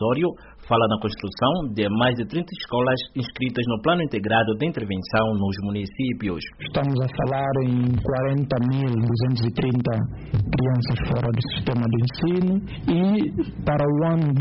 Osório fala na construção de mais de 30 escolas inscritas no Plano Integrado de Intervenção nos municípios. Estamos a falar em 40.230 crianças fora do sistema de ensino e para o ano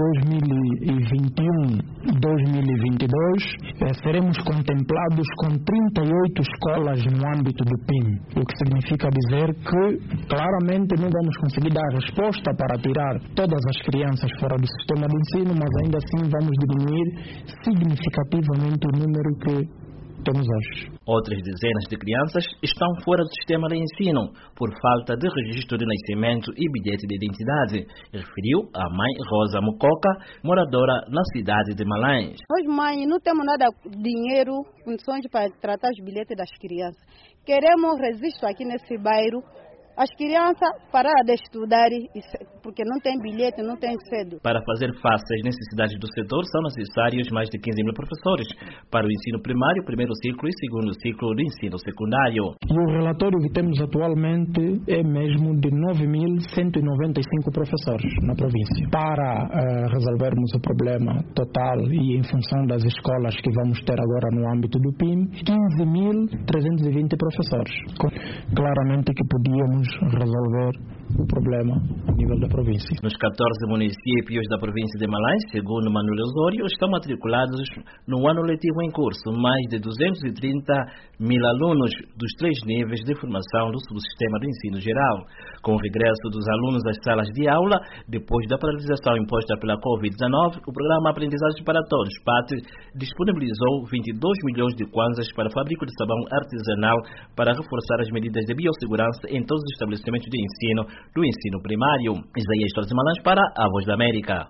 2021-2022 seremos contemplados com 38 escolas no âmbito do PIM, o que significa dizer que claramente não vamos conseguir dar resposta para tirar todas as crianças fora do sistema de ensino, mas ainda assim vamos diminuir significativamente o número que temos hoje. Outras dezenas de crianças estão fora do sistema de ensino por falta de registro de nascimento e bilhete de identidade, referiu a mãe Rosa Mucoca, moradora na cidade de Malães. Nós, mãe, não temos nada dinheiro, condições para tratar os bilhetes das crianças. Queremos registro aqui nesse bairro. As crianças pararam de estudar porque não tem bilhete, não tem cedo. Para fazer face às necessidades do setor, são necessários mais de 15 mil professores para o ensino primário, primeiro ciclo e segundo ciclo de ensino secundário. E o relatório que temos atualmente é mesmo de 9.195 professores na província. Para resolvermos o problema total e em função das escolas que vamos ter agora no âmbito do PIM, 15.320 professores. Claramente que podíamos resolver o problema a nível da província. Nos 14 municípios da província de Malães, segundo Manuel Osório, estão matriculados no ano letivo em curso mais de 230 mil alunos dos 3 níveis de formação do subsistema de ensino geral. Com o regresso dos alunos às salas de aula, depois da paralisação imposta pela Covid-19, o programa Aprendizagens para Todos, PAT, disponibilizou 22 milhões de kwanzas para fábrica de sabão artesanal para reforçar as medidas de biossegurança em todos os estabelecimentos de ensino do ensino primário. Isaías Torres de Malães para a Voz da América.